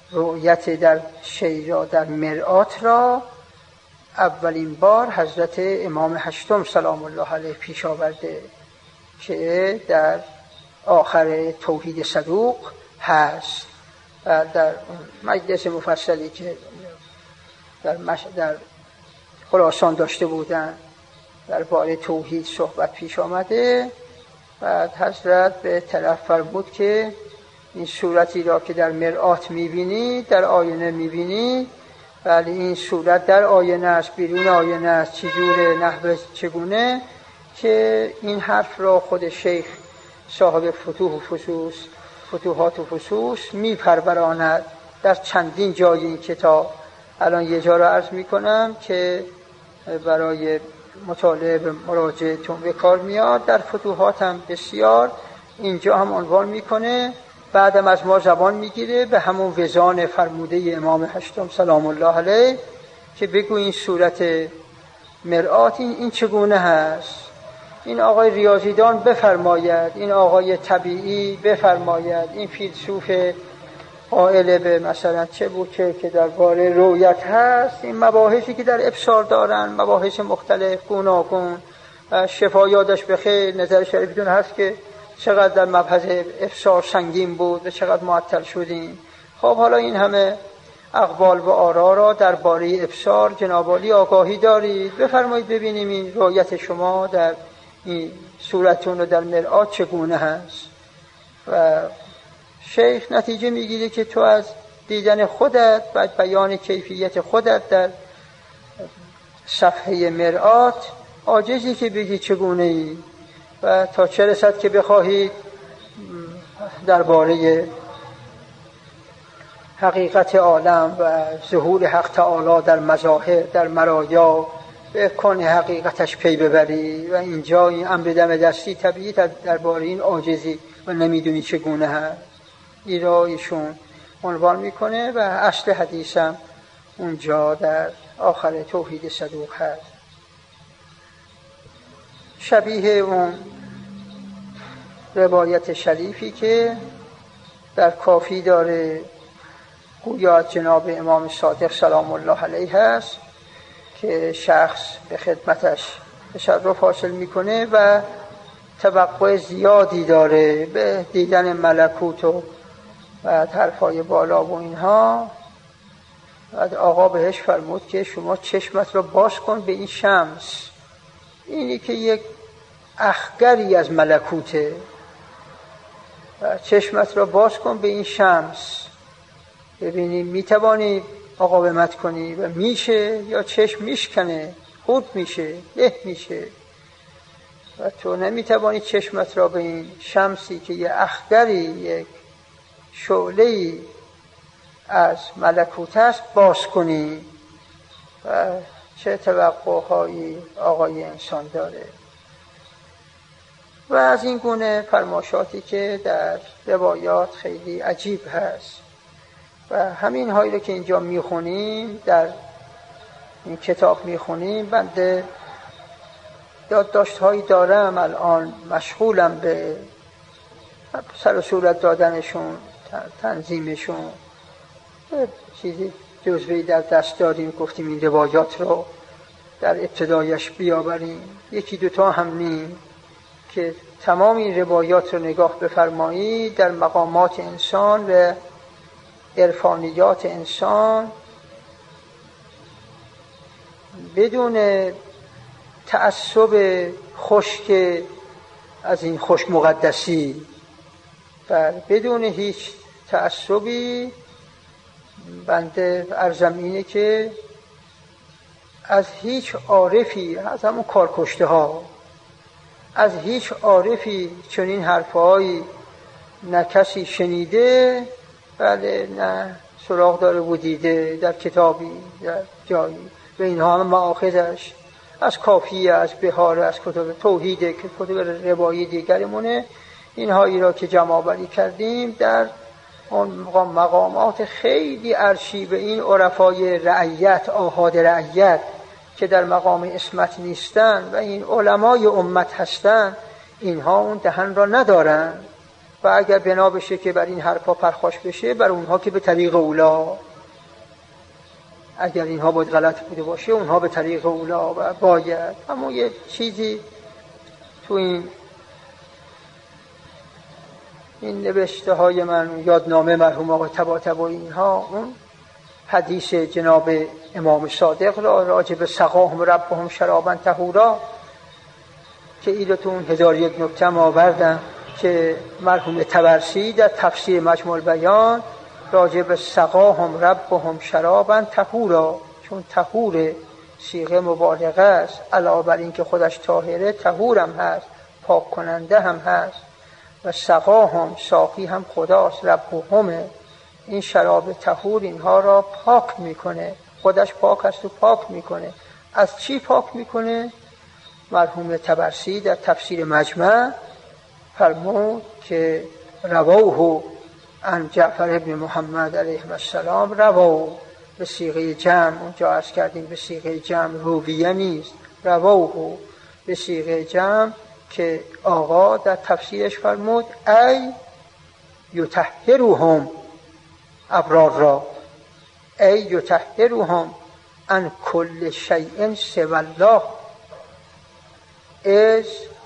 رؤیت در شیدا در مرآت را اولین بار حضرت امام هشتم سلام الله علیه پیش آورده که در آخر توحید صدوق هست. در مجلس مفصلی که در خراسان داشته بودن در باره توحید صحبت پیش آمده، بعد حضرت به طرف فرمود که این صورتی را که در مرآت می‌بینید در آینه می‌بینید، ولی این صورت در آینه است بیرون آینه است، چجوره نحوه چگونه، که این حرف را خود شیخ صاحب فتوحات و فصوص میپروراند در چندین جای این کتاب. الان یه جا را عرض میکنم که برای مطالعه به مراجعتون به کار میاد. در فتوحات هم بسیار اینجا هم عنوان میکنه، بعدم از ما زبان میگیره به همون وزان فرموده امام هشتم سلام الله علیه که بگو این صورت مرآت این چگونه هست. این آقای ریاضیدان بفرماید، این آقای طبیعی بفرماید، این فیلسوف قائل به مثلا چه بود که درباره رؤیت هست، این مباحثی که در ابصار دارن، مباحث مختلف گوناگون. شفا یادش بخیر نظر شریفتون هست که چقدر در مبحث ابصار سنگین بود و چقدر معطل شدیم. خب حالا این همه اقوال و آرا را درباره ابصار جناب عالی آگاهی دارید، بفرمایید ببینیم این رؤیت شما در این صورتون و در مرآت چگونه هست. و شیخ نتیجه میگیره که تو از دیدن خودت و بیان کیفیت خودت در صفحه مرآت عاجزی که بگی چگونه ای، و تا چه رسد که بخواهید درباره حقیقت عالم و ظهور حق تعالی در مظاهر در مرایا به کن حقیقتش پی ببری، و اینجا این امر دم دستی طبیعی درباره این عاجزی و نمیدونی چگونه هست این را ایشون عنوان میکنه. و اصل حدیثم اونجا در آخر توحید صدوق هست. شبیه اون روایت شریفی که در کافی داره گویا جناب امام صادق سلام الله علیه هست که شخص به خدمتش تشرف حاصل میکنه و توقع زیادی داره به دیدن ملکوت و حرفای بالا و اینها. بعد آقا بهش فرمود که شما چشمت رو باز کن به این شمس، اینی که یک اخگری از ملکوته، چشمت رو باز کن به این شمس ببینی میتوانی مقاومت کنی و میشه یا چشم میشکنه، خود میشه، له میشه، و تو نمیتوانی چشمت را به این شمسی که یه اخگری یک شعله‌ای از ملکوت است باز کنی. و چه توقعهایی آقای انسان داره. و از این گونه فرماشاتی که در روایات خیلی عجیب هست. و همین هایی رو که اینجا میخونیم در این کتاب میخونیم، بنده یادداشت هایی دارم، الان مشغولم به سر و صورت دادنشون، تنظیمشون، چیزی جزوهی در دست داریم، گفتیم این روایات رو در ابتدایش بیاوریم، یکی دوتا هم نیم، که تمام این روایات رو نگاه بفرمایید در مقامات انسان و عرفانیات انسان بدون تعصب خشک از این خوش مقدسی و بدون هیچ تعصبی، بنده عرضم اینه که از هیچ عارفی، از همون کارکشته ها، از هیچ عارفی چنین حرفهایی نه کسی شنیده، بله نه سراغ داره و دیده در کتابی در جایی، و اینها هم مآخذش از کافیه، از بهاره، از کتب توحیده که کتب روایی دیگرمونه. اینهایی را که جمع آوری کردیم در اون مقامات خیلی عرشی به این عرفای رعیت، آحاد رعیت که در مقام اسمت نیستن و این علمای امت هستن، اینها اون دهن را ندارن و اگر بنا بشه که بر این حرفا پرخاش بشه، بر اونها که به طریق اولا، اگر اینها باید غلط بوده باشه اونها به طریق اولا و باید. اما یه چیزی تو این نوشته های من، یادنامه مرحوم آقای طباطبایی، اینها اون حدیث جناب امام صادق را راجع به سقاهم ربهم شرابا طهورا که ایلتون 1001 نکته آوردم که مرحوم طبرسی در تفسیر مجموع البیان راجع به سقاهم ربهم شرابا طهورا، چون طهور صیغه مبالغه است، علاوه بر این که خودش طاهره طهورم هست، پاک کننده هم هست، و سقاهم ساقی هم خداست، ربهم این شراب طهور اینها را پاک میکنه، خودش پاک است و پاک میکنه. از چی پاک میکنه؟ مرحوم طبرسی در تفسیر مجمع فرمود که رواه عن جعفر ابن محمد علیه السلام، رواه به صیغه جمع، اونجا عرض کردیم به صیغه جمع رویه نیست، رواه به صیغه جمع که آقا در تفسیرش فرمود ای یطهرهم ابرار را، ای یطهرهم عن کل شیء سوی الله از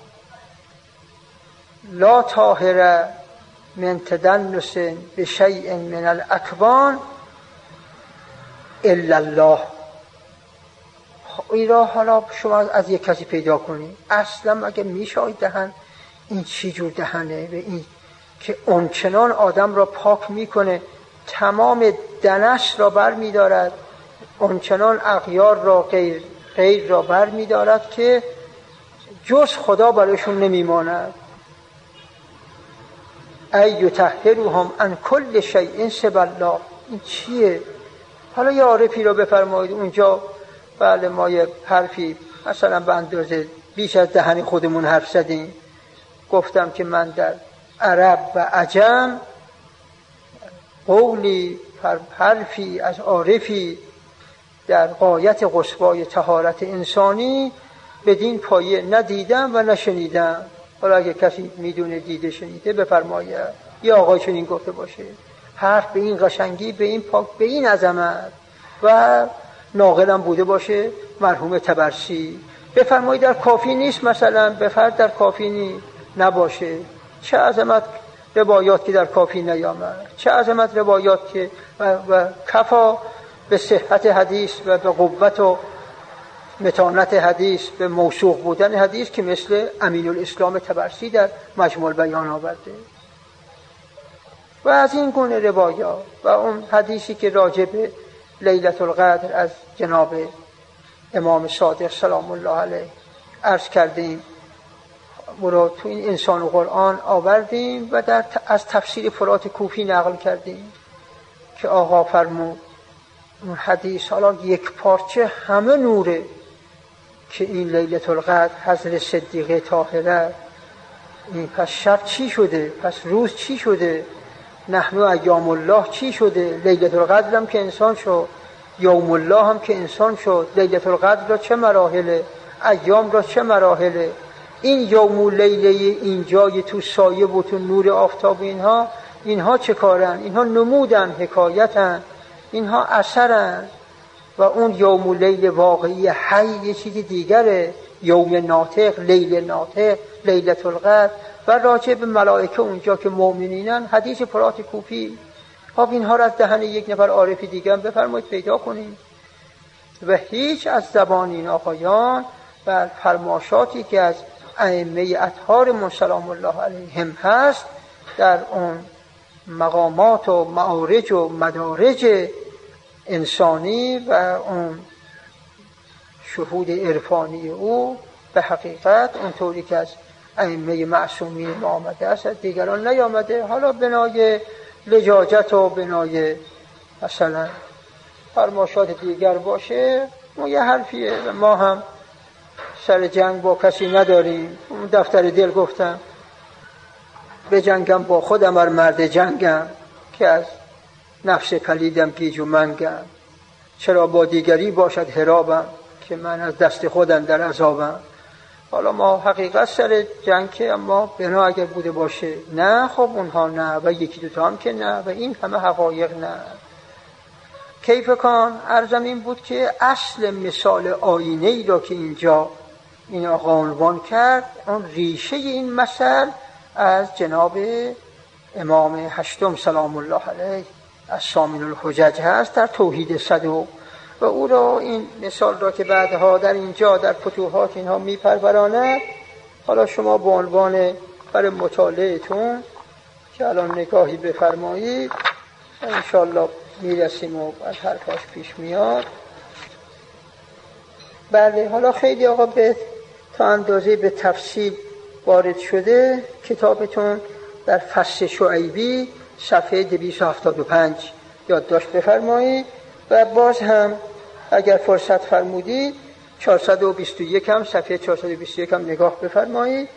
لا طاهر من تدنس بشیء من الاکوان الا الله. این را حالا شما از یک کسی پیدا کنید، اصلا اگه میشاید دهن این چی جور دهنه، به این که اونچنان آدم را پاک میکنه، تمام دنس را بر میدارد، اونچنان اغیار را غیر را بر میدارد که جز خدا برایشون نمیماند. ای یطهرهم عن کل شیء سوی الله. این چیه؟ حالا یه عارفی را بفرمایید اونجا، بله ما یه حرفی مثلا به اندازه بیش از دهن خودمون حرف زدیم، گفتم که من در عرب و عجم قولی حرفی از عارفی در غایت قصوای طهارت انسانی بدین پایه ندیدم و نشنیدم. حالا اگه کسی میدونه دیده شنیده بفرماید، یا آقای چنین گفته باشه، حرف به این قشنگی، به این پاک، به این عظمت و ناقلم بوده باشه مرحوم طبرسی، بفرمایید در کافی نیست، مثلا بفرد در کافی نیست نباشه. چه عظمت روایات که در کافی نیامد، چه عظمت روایات که و کفا به صحت حدیث و به قوت و متانت حدیث، به موثوق بودن حدیث که مثل امین الاسلام طبرسی در مجموع البیان آورده. و از این گونه روایات و اون حدیثی که راجع به لیلة القدر از جناب امام صادق سلام الله علیه عرض کردیم و رو تو این انسان و قرآن آوردیم و از تفسیر فرات کوفی نقل کردیم که آقا فرمود اون حدیث حالا یک پارچه همه نوره که این لیلة القدر حضرت صدیقه طاهره، این پس شب چی شده، پس روز چی شده، نحن ایام الله چی شده، لیلة القدر هم که انسان شد، یوم الله هم که انسان شد، لیلة القدر را چه مراحله، ایام را چه مراحله، این یوم و لیله اینجای تو سایه و تو نور آفتاب، اینها چه کارن؟ اینها نمودن، حکایتن، اینها اثرن. و اون یوم و لیل واقعی حی یه چیز دیگره، یوم ناطق، لیل ناطق، لیلة القدر. و راجع به ملائکه اونجا که مؤمنینن حدیث فرات کوفی. خب اینها را از دهن یک نفر عارفی دیگه هم بفرمایید پیدا کنیم. و هیچ از زبان این آقایان و فرماشاتی که از ائمه اطهار سلام الله علیهم هست در اون مقامات و معارج و مدارج انسانی و اون شهود عرفانی او به حقیقت اونطوری که از ائمه معصومین ما آمده است از دیگران نیامده. حالا بنای لجاجت و بنای مثلا فرماشات دیگر باشه، ما یه حرفیه و ما هم سر جنگ با کسی نداریم. اون دفتر دل گفتم به جنگم با خودم ار مرد جنگم، که از نفس پلیدم گیج و منگم، چرا با دیگری باشد حرابم، که من از دست خودم در عذابم. حالا ما حقیقت سر جنگ که اما بنا اگر بوده باشه نه، خب اونها نه و یکی دوتا هم که نه و این همه حقایق نه. کیف کان عرضم این بود که اصل مثال آینه ای را که اینجا این آقا عنوان کرد، اون ریشه این مثل از جناب امام هشتم سلام الله علیه از سامین الحجج هست در توحید صدوق و او را این مثال را که بعدها در اینجا در فتوحات اینها میپروراند. حالا شما به عنوان برای مطالعهتون که الان نگاهی بفرمایید انشالله میرسیم و از حرفاش پیش میاد. بله، حالا خیلی آقا به تا اندازه به تفصیل وارد شده. کتابتون در فصل شعیبی صفحه 275 یادداشت بفرمایید و باز هم اگر فرصت فرمودید 421 هم صفحه 421 هم نگاه بفرمایید،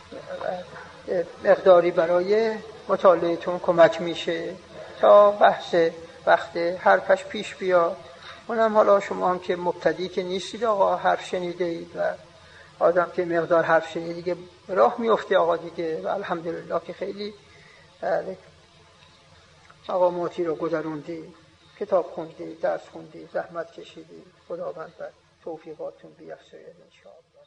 مقداری برای مطالعهتون کمک میشه تا بحث وقت حرفش پیش بیاد. اونم حالا شما هم که مبتدی که نیستید آقا، حرف شنیده اید و آدم که مقدار حرف شنیده دیگه راه میفته آقا دیگه و الحمدلله که خیلی مقاماتی رو گذروندی، کتاب خوندی، درس خوندی، زحمت کشیدی. خداوند بر توفیقاتون بیفزاید انشاءالله.